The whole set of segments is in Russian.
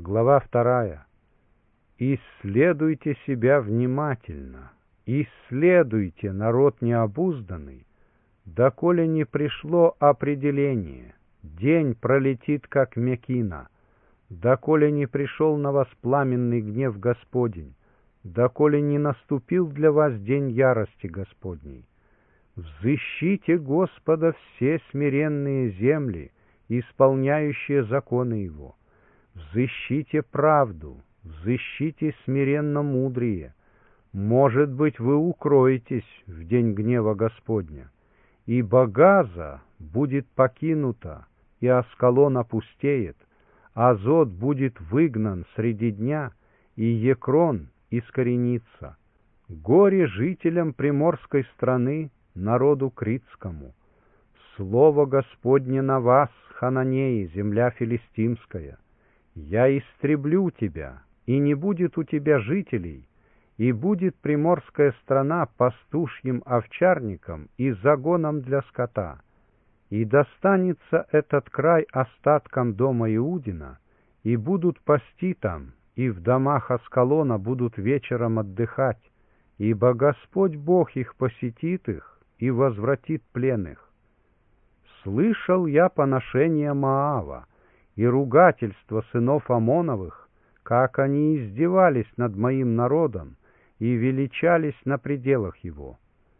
Глава 2. Исследуйте себя внимательно, исследуйте, народ необузданный, доколе не пришло определение, день пролетит, как мекина, доколе не пришел на вас пламенный гнев Господень, доколе не наступил для вас день ярости Господней. Взыщите Господа все смиренные земли, исполняющие законы Его. Взыщите правду, взыщите смиренно мудрие. Может быть, вы укроетесь в день гнева Господня. Ибо Газа будет покинута, и Аскалон опустеет, Азот будет выгнан среди дня, и Екрон искоренится. Горе жителям приморской страны, народу критскому. Слово Господне на вас, Хананеи, земля филистимская. Я истреблю тебя, и не будет у тебя жителей, и будет приморская страна пастушьим овчарником и загоном для скота. И достанется этот край остаткам дома Иудина, и будут пасти там, и в домах Аскалона будут вечером отдыхать, ибо Господь Бог их посетит их и возвратит плен их. Слышал я поношение Моава и ругательство сынов Амоновых, как они издевались над моим народом и величались на пределах его.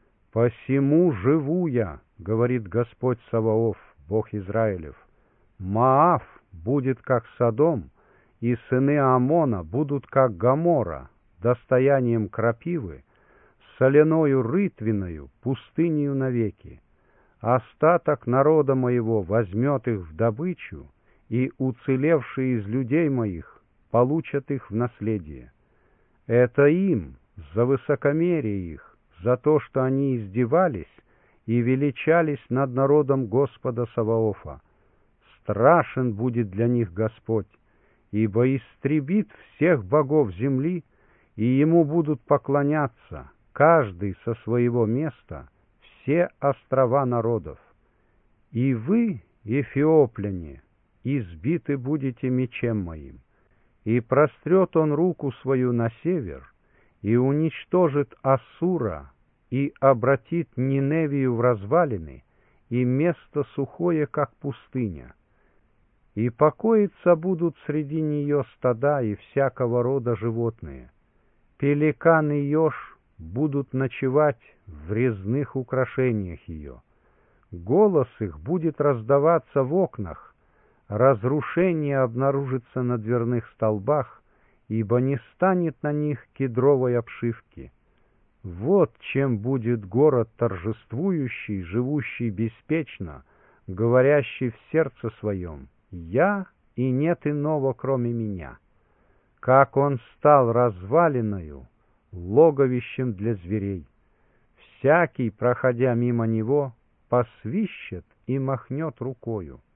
«Посему живу я, — говорит Господь Саваоф, Бог Израилев, — Моав будет как Содом, и сыны Амона будут как Гоморра, достоянием крапивы, соляною рытвиною, пустынею навеки. Остаток народа моего возьмет их в добычу, и уцелевшие из людей моих получат их в наследие. Это им, за высокомерие их, за то, что они издевались и величались над народом Господа Саваофа. Страшен будет для них Господь, ибо истребит всех богов земли, и ему будут поклоняться, каждый со своего места, все острова народов. И вы, эфиопляне, избиты будете мечем моим. И прострет он руку свою на север, и уничтожит Ассура, и обратит Ниневию в развалины, и место сухое, как пустыня. И покоиться будут среди нее стада и всякого рода животные. Пеликан и еж будут ночевать в резных украшениях ее. Голос их будет раздаваться в окнах, разрушение обнаружится на дверных столбах, ибо не станет на них кедровой обшивки. Вот чем будет город торжествующий, живущий беспечно, говорящий в сердце своем: «Я, и нет иного, кроме меня». Как он стал развалиною, логовищем для зверей. Всякий, проходя мимо него, посвищет и махнет рукою.